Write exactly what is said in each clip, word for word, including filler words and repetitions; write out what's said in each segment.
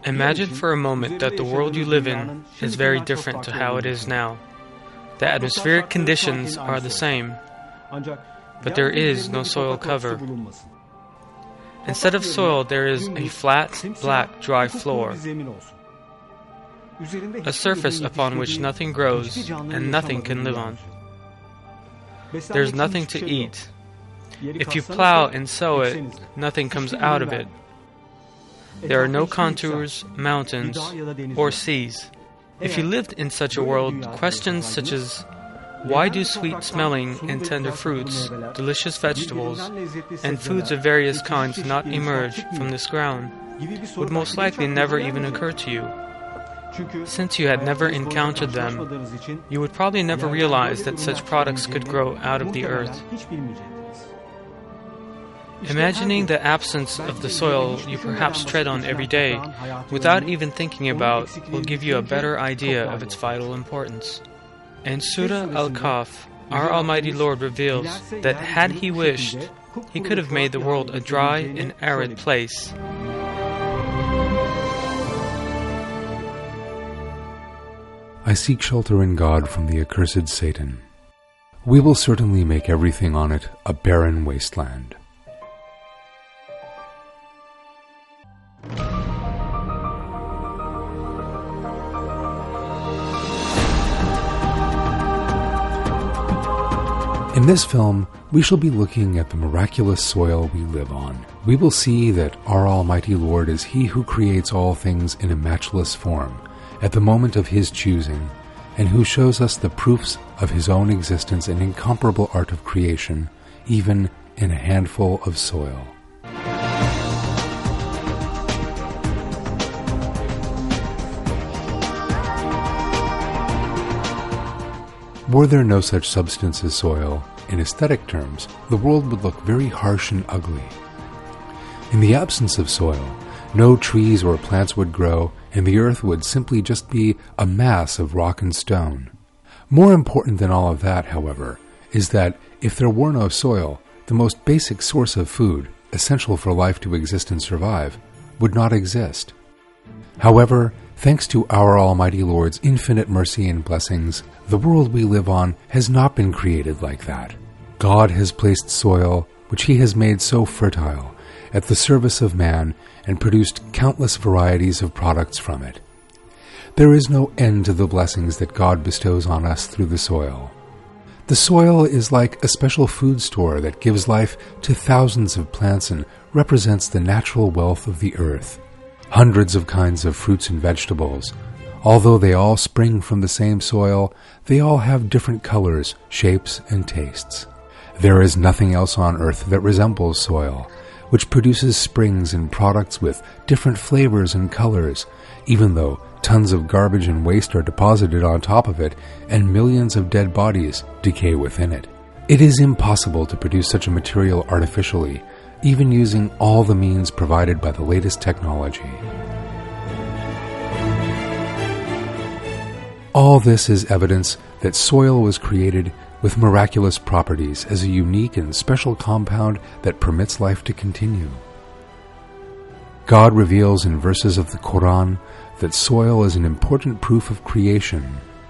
Imagine for a moment that the world you live in is very different to how it is now. The atmospheric conditions are the same, but there is no soil cover. Instead of soil, there is a flat, black, dry floor, a surface upon which nothing grows and nothing can live on. There's nothing to eat. If you plow and sow it, nothing comes out of it. There are no contours, mountains, or seas. If you lived in such a world, questions such as, why do sweet-smelling and tender fruits, delicious vegetables, and foods of various kinds not emerge from this ground, would most likely never even occur to you. Since you had never encountered them, you would probably never realize that such products could grow out of the earth. Imagining the absence of the soil you perhaps tread on every day, without even thinking about, will give you a better idea of its vital importance. In Surah Al-Kahf, our Almighty Lord reveals that had He wished, He could have made the world a dry and arid place. I seek shelter in God from the accursed Satan. We will certainly make everything on it a barren wasteland. In this film, we shall be looking at the miraculous soil we live on. We will see that our Almighty Lord is He who creates all things in a matchless form, at the moment of His choosing, and who shows us the proofs of His own existence and incomparable art of creation, even in a handful of soil. Were there no such substance as soil, in aesthetic terms, the world would look very harsh and ugly. In the absence of soil, no trees or plants would grow, and the earth would simply just be a mass of rock and stone. More important than all of that, however, is that if there were no soil, the most basic source of food, essential for life to exist and survive, would not exist. However, thanks to our Almighty Lord's infinite mercy and blessings, the world we live on has not been created like that. God has placed soil, which He has made so fertile, at the service of man and produced countless varieties of products from it. There is no end to the blessings that God bestows on us through the soil. The soil is like a special food store that gives life to thousands of plants and represents the natural wealth of the earth. Hundreds of kinds of fruits and vegetables. Although they all spring from the same soil, they all have different colors, shapes, and tastes. There is nothing else on earth that resembles soil, which produces springs and products with different flavors and colors, even though tons of garbage and waste are deposited on top of it and millions of dead bodies decay within it. It is impossible to produce such a material artificially, even using all the means provided by the latest technology. All this is evidence that soil was created with miraculous properties as a unique and special compound that permits life to continue. God reveals in verses of the Quran that soil is an important proof of creation.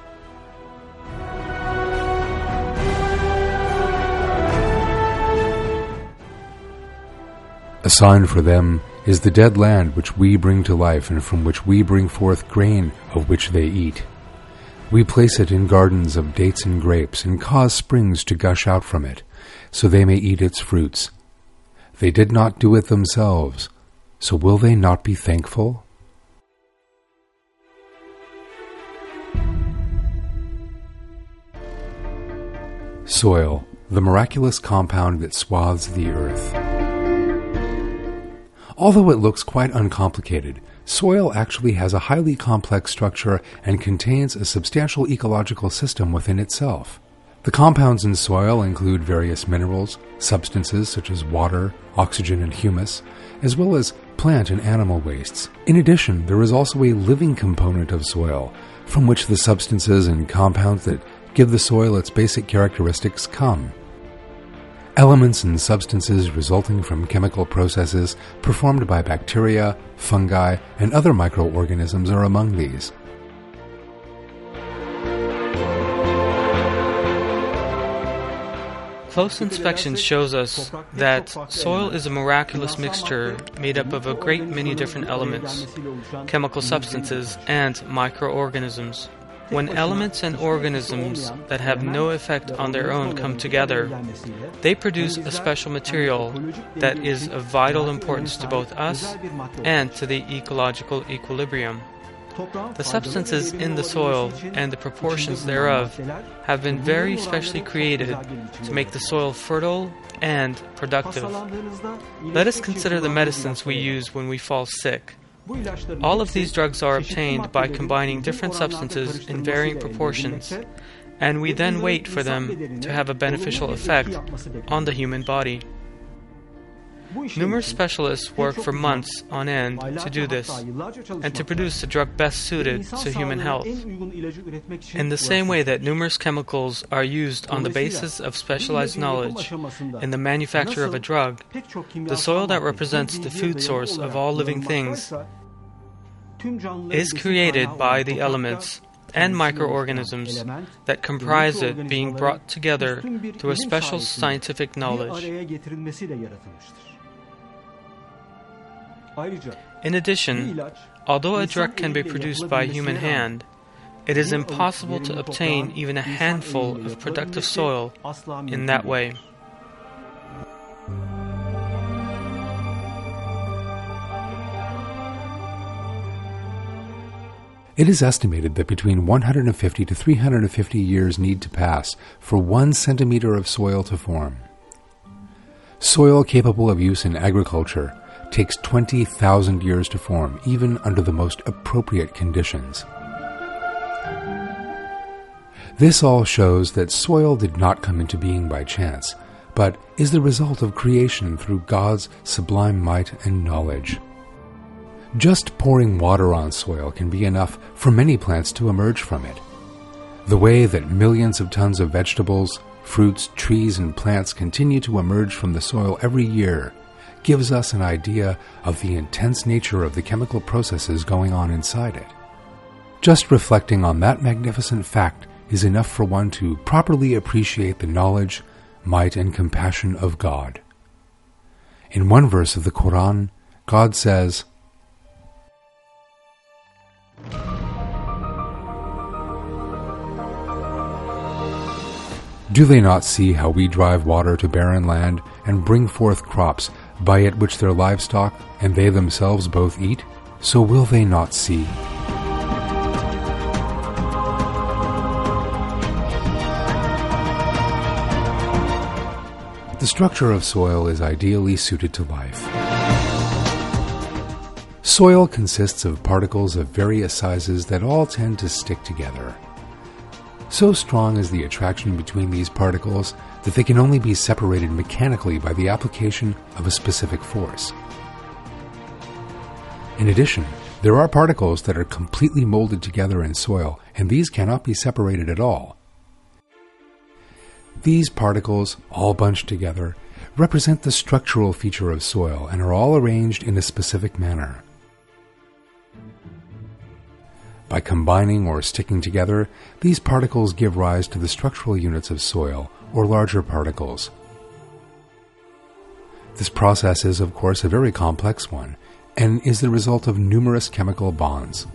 A sign for them is the dead land which we bring to life and from which we bring forth grain of which they eat. We place it in gardens of dates and grapes and cause springs to gush out from it, so they may eat its fruits. They did not do it themselves, so will they not be thankful? Soil, the miraculous compound that swathes the earth. Although it looks quite uncomplicated, soil actually has a highly complex structure and contains a substantial ecological system within itself. The compounds in soil include various minerals, substances such as water, oxygen, and humus, as well as plant and animal wastes. In addition, there is also a living component of soil, from which the substances and compounds that give the soil its basic characteristics come. Elements and substances resulting from chemical processes performed by bacteria, fungi, and other microorganisms are among these. Close inspection shows us that soil is a miraculous mixture made up of a great many different elements, chemical substances, and microorganisms. When elements and organisms that have no effect on their own come together, they produce a special material that is of vital importance to both us and to the ecological equilibrium. The substances in the soil and the proportions thereof have been very specially created to make the soil fertile and productive. Let us consider the medicines we use when we fall sick. All of these drugs are obtained by combining different substances in varying proportions, and we then wait for them to have a beneficial effect on the human body. Numerous specialists work for months on end to do this, and to produce the drug best suited to human health. In the same way that numerous chemicals are used on the basis of specialized knowledge in the manufacture of a drug, the soil that represents the food source of all living things is created by the elements and microorganisms that comprise it being brought together through a special scientific knowledge. In addition, although a drug can be produced by human hand, it is impossible to obtain even a handful of productive soil in that way. It is estimated that between one hundred fifty to three hundred fifty years need to pass for one centimeter of soil to form. Soil capable of use in agriculture takes twenty thousand years to form, even under the most appropriate conditions. This all shows that soil did not come into being by chance, but is the result of creation through God's sublime might and knowledge. Just pouring water on soil can be enough for many plants to emerge from it. The way that millions of tons of vegetables, fruits, trees, and plants continue to emerge from the soil every year gives us an idea of the intense nature of the chemical processes going on inside it. Just reflecting on that magnificent fact is enough for one to properly appreciate the knowledge, might, and compassion of God. In one verse of the Quran, God says, "Do they not see how we drive water to barren land and bring forth crops, by it which their livestock and they themselves both eat? So will they not see?" The structure of soil is ideally suited to life. Soil consists of particles of various sizes that all tend to stick together. So strong is the attraction between these particles that they can only be separated mechanically by the application of a specific force. In addition, there are particles that are completely molded together in soil, and these cannot be separated at all. These particles, all bunched together, represent the structural feature of soil and are all arranged in a specific manner. By combining or sticking together, these particles give rise to the structural units of soil, or larger particles. This process is, of course, a very complex one, and is the result of numerous chemical bonds.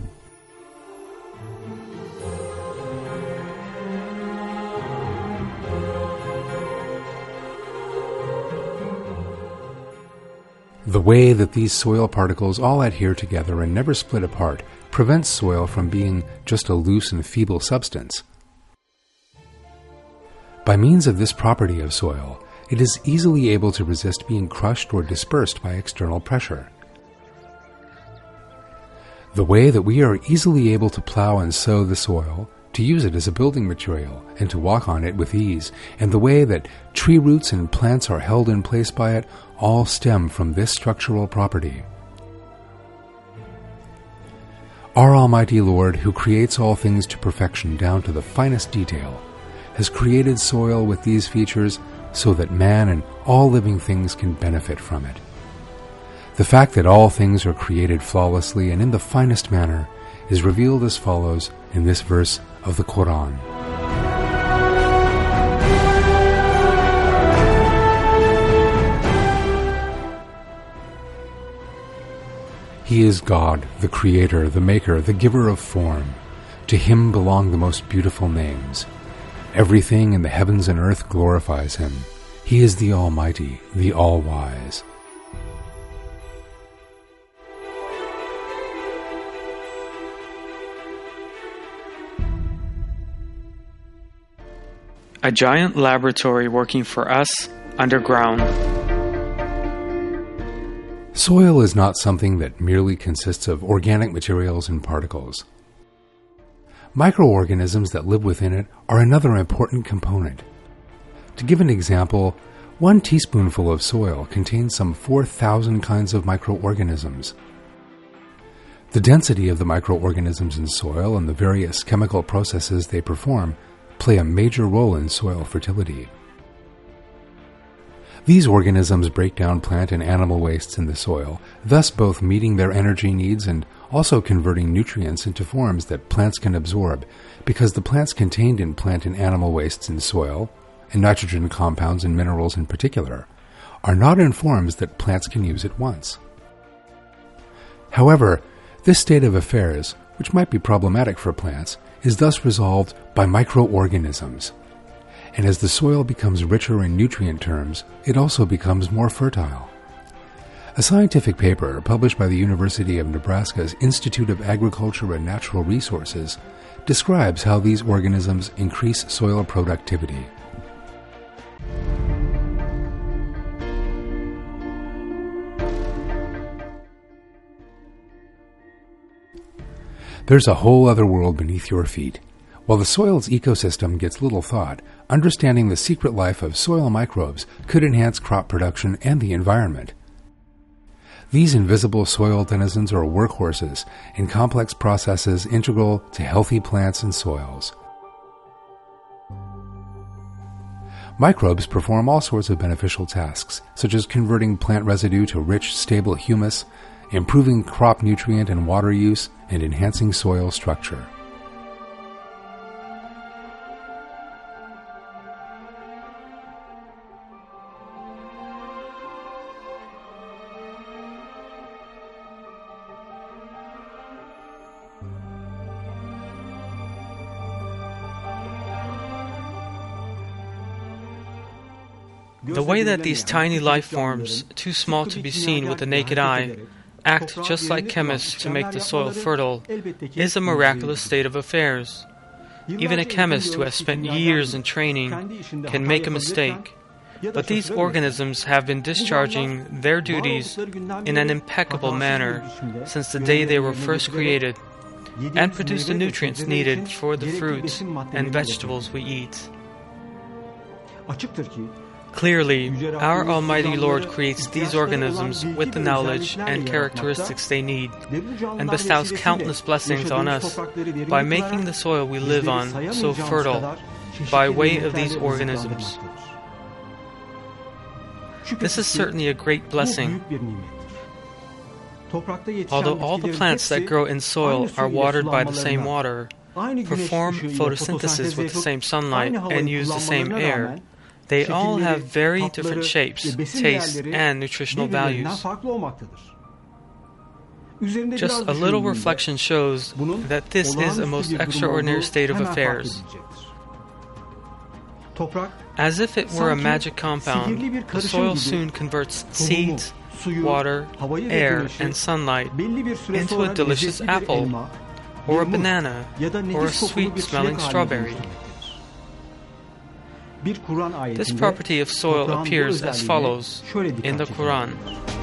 The way that these soil particles all adhere together and never split apart prevents soil from being just a loose and feeble substance. By means of this property of soil, it is easily able to resist being crushed or dispersed by external pressure. The way that we are easily able to plow and sow the soil, to use it as a building material, and to walk on it with ease, and the way that tree roots and plants are held in place by it, all stem from this structural property. Our Almighty Lord, who creates all things to perfection down to the finest detail, has created soil with these features so that man and all living things can benefit from it. The fact that all things are created flawlessly and in the finest manner is revealed as follows in this verse of the Quran. He is God, the Creator, the Maker, the Giver of form. To Him belong the most beautiful names. Everything in the heavens and earth glorifies Him. He is the Almighty, the All-Wise. A giant laboratory working for us underground. Soil is not something that merely consists of organic materials and particles. Microorganisms that live within it are another important component. To give an example, one teaspoonful of soil contains some four thousand kinds of microorganisms. The density of the microorganisms in soil and the various chemical processes they perform play a major role in soil fertility. These organisms break down plant and animal wastes in the soil, thus both meeting their energy needs and also converting nutrients into forms that plants can absorb, because the plants contained in plant and animal wastes in soil, and nitrogen compounds and minerals in particular, are not in forms that plants can use at once. However, this state of affairs, which might be problematic for plants, is thus resolved by microorganisms. And as the soil becomes richer in nutrient terms, it also becomes more fertile. A scientific paper published by the University of Nebraska's Institute of Agriculture and Natural Resources describes how these organisms increase soil productivity. There's a whole other world beneath your feet. While the soil's ecosystem gets little thought, understanding the secret life of soil microbes could enhance crop production and the environment. These invisible soil denizens are workhorses in complex processes integral to healthy plants and soils. Microbes perform all sorts of beneficial tasks, such as converting plant residue to rich, stable humus, improving crop nutrient and water use, and enhancing soil structure. The way that these tiny life forms, too small to be seen with the naked eye, act just like chemists to make the soil fertile, is a miraculous state of affairs. Even a chemist who has spent years in training can make a mistake, but these organisms have been discharging their duties in an impeccable manner since the day they were first created, and produce the nutrients needed for the fruits and vegetables we eat. Clearly, our Almighty Lord creates these organisms with the knowledge and characteristics they need, and bestows countless blessings on us by making the soil we live on so fertile by way of these organisms. This is certainly a great blessing. Although all the plants that grow in soil are watered by the same water, perform photosynthesis with the same sunlight, and use the same air, they all have very different shapes, tastes, and nutritional values. Just a little reflection shows that this is a most extraordinary state of affairs. As if it were a magic compound, the soil soon converts seeds, water, air, and sunlight into a delicious apple, or a banana, or a sweet-smelling strawberry. This property of soil appears as follows in the Quran.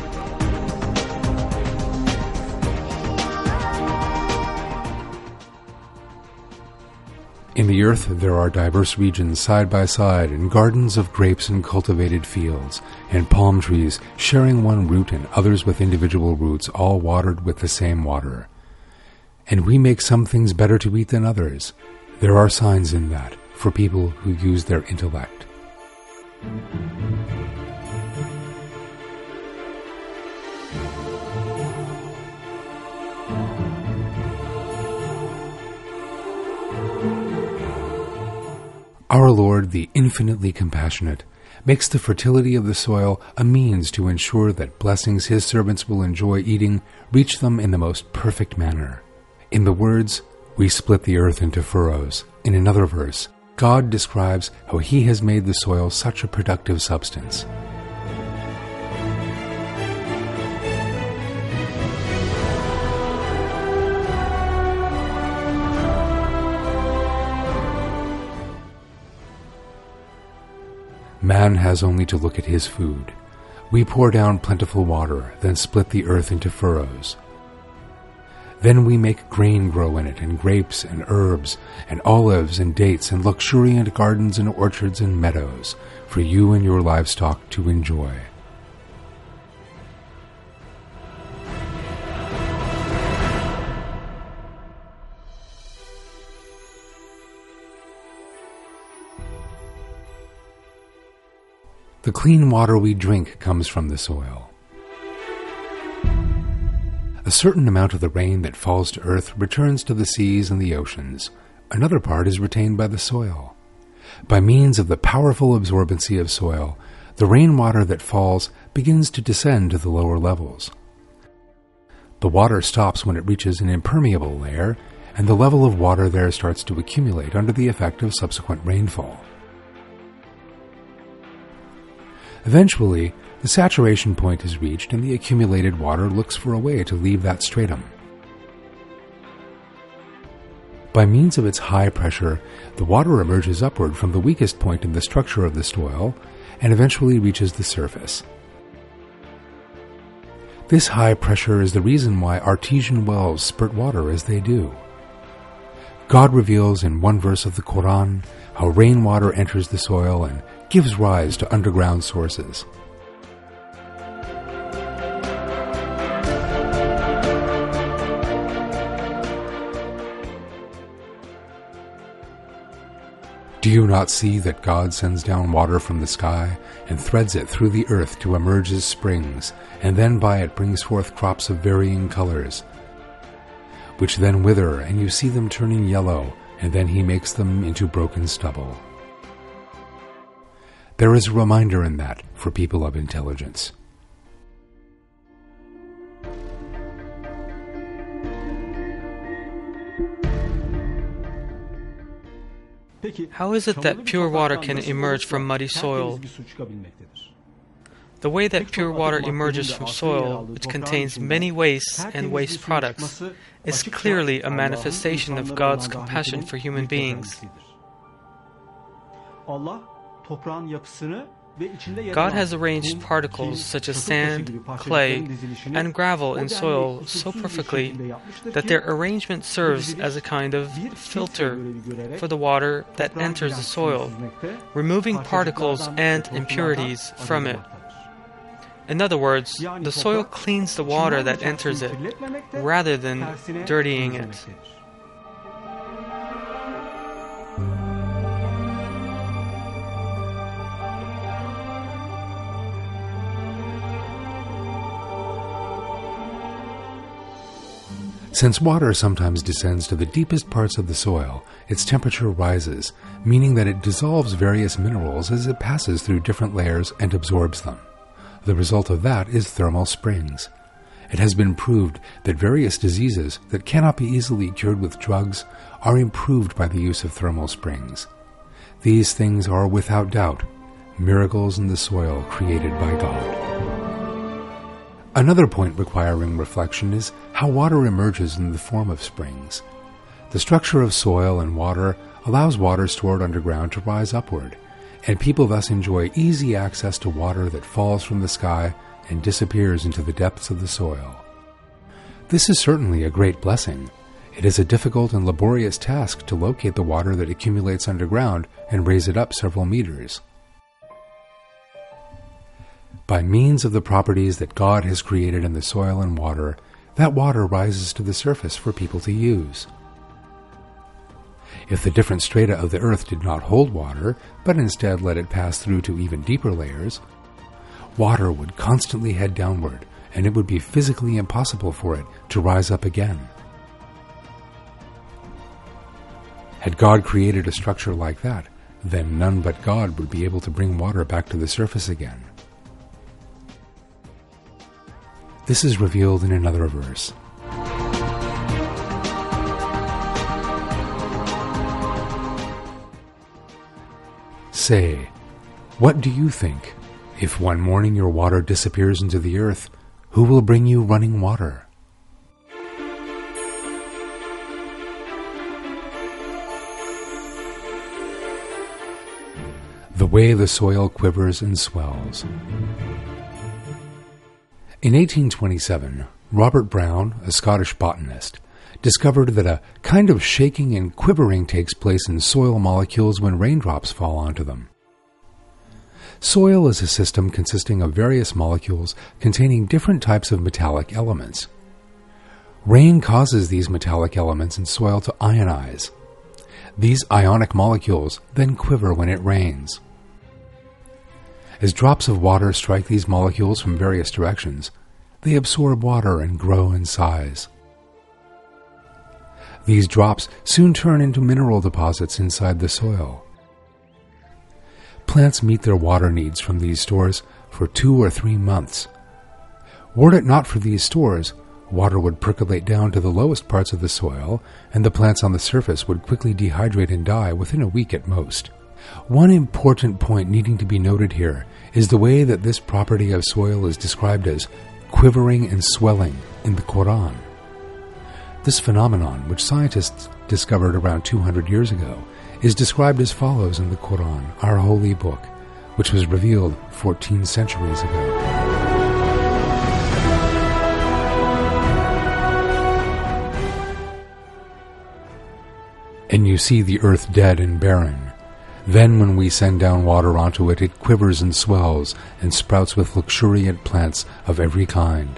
In the earth there are diverse regions side by side, and gardens of grapes and cultivated fields, and palm trees sharing one root and others with individual roots, all watered with the same water. And we make some things better to eat than others. There are signs in that for people who use their intellect. Our Lord, the infinitely compassionate, makes the fertility of the soil a means to ensure that blessings His servants will enjoy eating reach them in the most perfect manner. In the words, "We split the earth into furrows," in another verse, God describes how He has made the soil such a productive substance. Man has only to look at his food. We pour down plentiful water, then split the earth into furrows. Then we make grain grow in it, and grapes and herbs, and olives and dates, and luxuriant gardens and orchards and meadows, for you and your livestock to enjoy. The clean water we drink comes from the soil. A certain amount of the rain that falls to earth returns to the seas and the oceans. Another part is retained by the soil. By means of the powerful absorbency of soil, the rainwater that falls begins to descend to the lower levels. The water stops when it reaches an impermeable layer, and the level of water there starts to accumulate under the effect of subsequent rainfall. Eventually, the saturation point is reached and the accumulated water looks for a way to leave that stratum. By means of its high pressure, the water emerges upward from the weakest point in the structure of the soil and eventually reaches the surface. This high pressure is the reason why artesian wells spurt water as they do. God reveals in one verse of the Quran how rainwater enters the soil and gives rise to underground sources. Do you not see that God sends down water from the sky and threads it through the earth to emerge as springs, and then by it brings forth crops of varying colors, which then wither, and you see them turning yellow, and then He makes them into broken stubble? There is a reminder in that for people of intelligence. How is it that pure water can emerge from muddy soil? The way that pure water emerges from soil, which contains many wastes and waste products, is clearly a manifestation of God's compassion for human beings. God has arranged particles such as sand, clay, and gravel in soil so perfectly that their arrangement serves as a kind of filter for the water that enters the soil, removing particles and impurities from it. In other words, the soil cleans the water that enters it, rather than dirtying it. Since water sometimes descends to the deepest parts of the soil, its temperature rises, meaning that it dissolves various minerals as it passes through different layers and absorbs them. The result of that is thermal springs. It has been proved that various diseases that cannot be easily cured with drugs are improved by the use of thermal springs. These things are, without doubt, miracles in the soil created by God. Another point requiring reflection is how water emerges in the form of springs. The structure of soil and water allows water stored underground to rise upward, and people thus enjoy easy access to water that falls from the sky and disappears into the depths of the soil. This is certainly a great blessing. It is a difficult and laborious task to locate the water that accumulates underground and raise it up several meters. By means of the properties that God has created in the soil and water, that water rises to the surface for people to use. If the different strata of the earth did not hold water, but instead let it pass through to even deeper layers, water would constantly head downward, and it would be physically impossible for it to rise up again. Had God created a structure like that, then none but God would be able to bring water back to the surface again. This is revealed in another verse. Say, what do you think? If one morning your water disappears into the earth, who will bring you running water? The way the soil quivers and swells. In eighteen twenty-seven, Robert Brown, a Scottish botanist, discovered that a kind of shaking and quivering takes place in soil molecules when raindrops fall onto them. Soil is a system consisting of various molecules containing different types of metallic elements. Rain causes these metallic elements in soil to ionize. These ionic molecules then quiver when it rains. As drops of water strike these molecules from various directions, they absorb water and grow in size. These drops soon turn into mineral deposits inside the soil. Plants meet their water needs from these stores for two or three months. Were it not for these stores, water would percolate down to the lowest parts of the soil, and the plants on the surface would quickly dehydrate and die within a week at most. One important point needing to be noted here is the way that this property of soil is described as quivering and swelling in the Quran. This phenomenon, which scientists discovered around two hundred years ago, is described as follows in the Quran, our holy book, which was revealed fourteen centuries ago. And you see the earth dead and barren. Then when we send down water onto it, it quivers and swells and sprouts with luxuriant plants of every kind.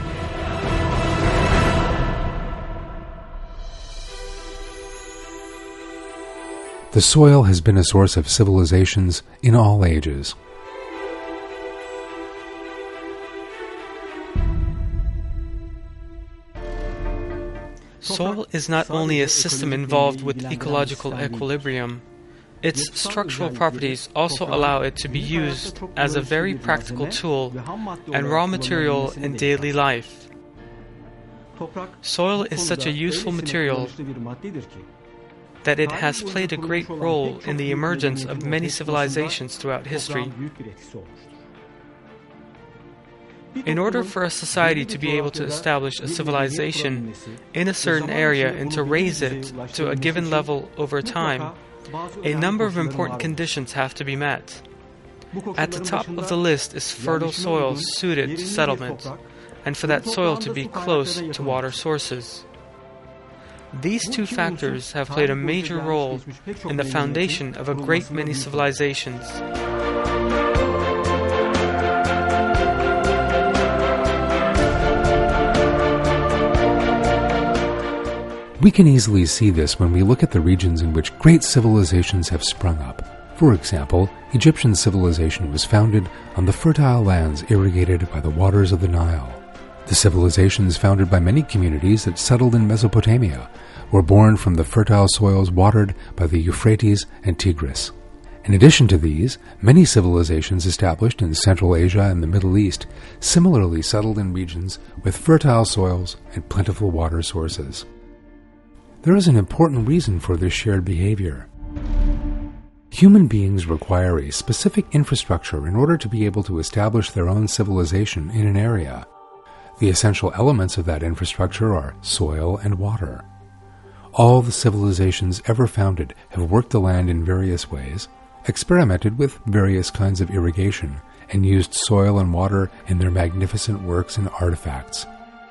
The soil has been a source of civilizations in all ages. Soil is not only a system involved with ecological equilibrium, its structural properties also allow it to be used as a very practical tool and raw material in daily life. Soil is such a useful material that it has played a great role in the emergence of many civilizations throughout history. In order for a society to be able to establish a civilization in a certain area and to raise it to a given level over time, a number of important conditions have to be met. At the top of the list is fertile soil suited to settlement, and for that soil to be close to water sources. These two factors have played a major role in the foundation of a great many civilizations. We can easily see this when we look at the regions in which great civilizations have sprung up. For example, Egyptian civilization was founded on the fertile lands irrigated by the waters of the Nile. The civilizations founded by many communities that settled in Mesopotamia were born from the fertile soils watered by the Euphrates and Tigris. In addition to these, many civilizations established in Central Asia and the Middle East similarly settled in regions with fertile soils and plentiful water sources. There is an important reason for this shared behavior. Human beings require a specific infrastructure in order to be able to establish their own civilization in an area. The essential elements of that infrastructure are soil and water. All the civilizations ever founded have worked the land in various ways, experimented with various kinds of irrigation, and used soil and water in their magnificent works and artifacts.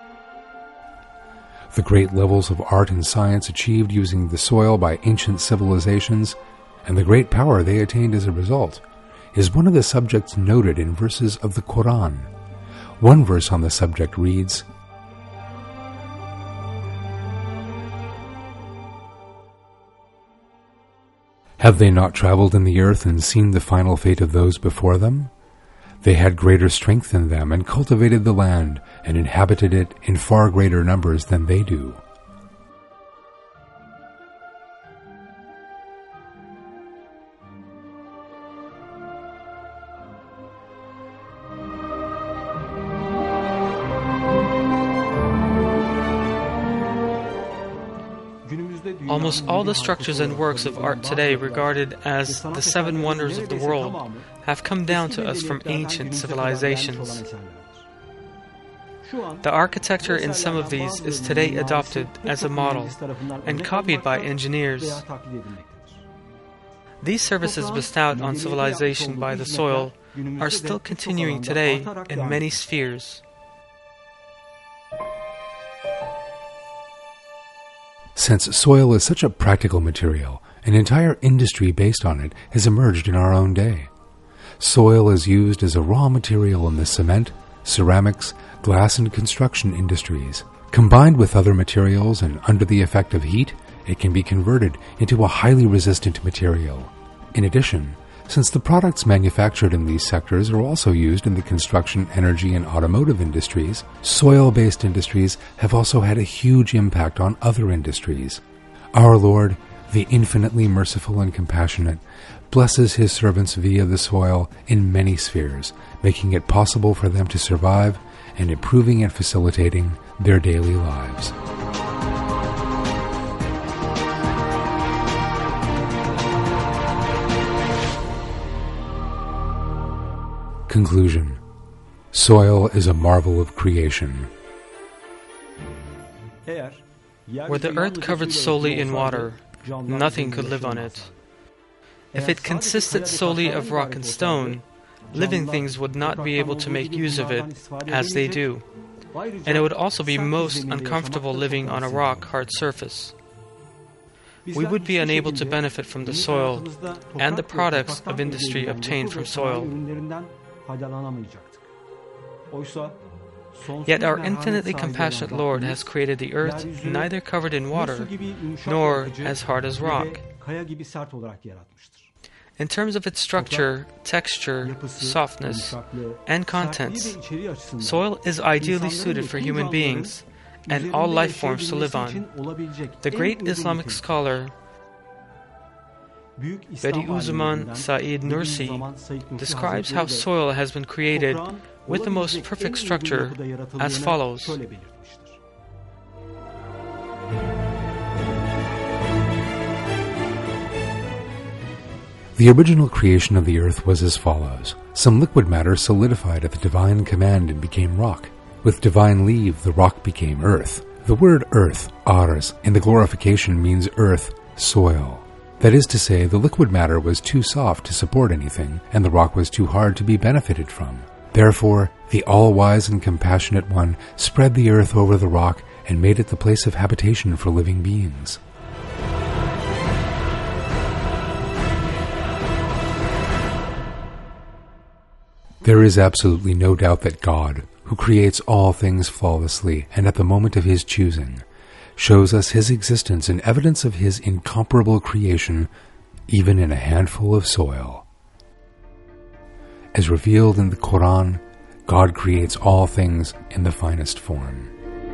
The great levels of art and science achieved using the soil by ancient civilizations, and the great power they attained as a result, is one of the subjects noted in verses of the Quran. One verse on the subject reads, Have they not traveled in the earth and seen the final fate of those before them? They had greater strength than them and cultivated the land and inhabited it in far greater numbers than they do. Almost all the structures and works of art today regarded as the seven wonders of the world have come down to us from ancient civilizations. The architecture in some of these is today adopted as a model and copied by engineers. These services bestowed on civilization by the soil are still continuing today in many spheres. Since soil is such a practical material, an entire industry based on it has emerged in our own day. Soil is used as a raw material in the cement, ceramics, glass and construction industries. Combined with other materials and under the effect of heat, it can be converted into a highly resistant material. In addition, since the products manufactured in these sectors are also used in the construction, energy, and automotive industries, soil-based industries have also had a huge impact on other industries. Our Lord, the infinitely merciful and compassionate, blesses His servants via the soil in many spheres, making it possible for them to survive and improving and facilitating their daily lives. Conclusion. Soil is a marvel of creation. Were the earth covered solely in water, nothing could live on it. If it consisted solely of rock and stone, living things would not be able to make use of it as they do, and it would also be most uncomfortable living on a rock-hard surface. We would be unable to benefit from the soil and the products of industry obtained from soil. Yet our infinitely compassionate Lord has created the earth neither covered in water nor as hard as rock. In terms of its structure, texture, softness, and contents, soil is ideally suited for human beings and all life forms to live on. The great Islamic scholar Bediüzzaman Said Nursi describes how soil has been created with the most perfect structure as follows. The original creation of the earth was as follows. Some liquid matter solidified at the divine command and became rock. With divine leave, the rock became earth. The word earth, ars, in the glorification means earth, soil. That is to say, the liquid matter was too soft to support anything, and the rock was too hard to be benefited from. Therefore, the all-wise and compassionate One spread the earth over the rock and made it the place of habitation for living beings. There is absolutely no doubt that God, who creates all things flawlessly and at the moment of His choosing, shows us His existence and evidence of His incomparable creation, even in a handful of soil. As revealed in the Quran, God creates all things in the finest form.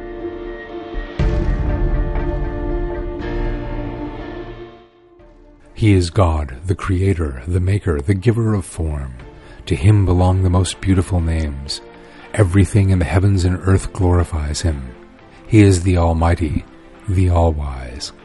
He is God, the Creator, the Maker, the Giver of form. To Him belong the most beautiful names. Everything in the heavens and earth glorifies Him. He is the Almighty, the All-Wise.